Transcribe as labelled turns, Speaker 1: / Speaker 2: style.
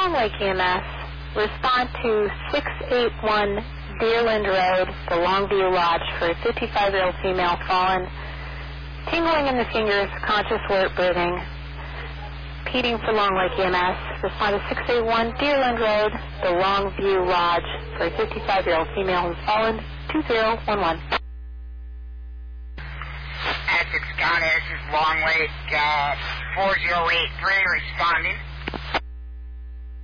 Speaker 1: Long Lake EMS, respond to 681 Deerland Road, the Longview Lodge, for a 55-year-old female fallen, tingling in the fingers, conscious alert breathing. Repeating for Long Lake EMS, respond to 681 Deerland Road, the Longview Lodge, for a 55-year-old female who's fallen, 2011.
Speaker 2: Essex County, this is Long Lake 4083 responding.